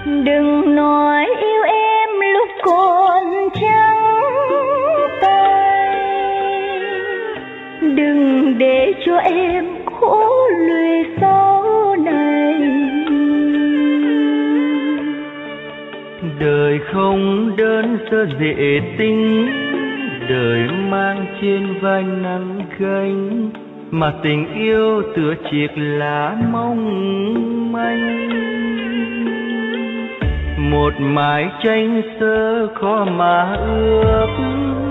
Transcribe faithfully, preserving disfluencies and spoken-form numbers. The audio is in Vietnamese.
Đừng nói yêu em lúc còn trắng tay, đừng để cho em khổ lụy sau này. Đời không đơn sơ dễ tính, đời mang trên vai nắng gánh, mà tình yêu tựa chiếc lá mong manh. Một mái tranh sơ khó mà ước,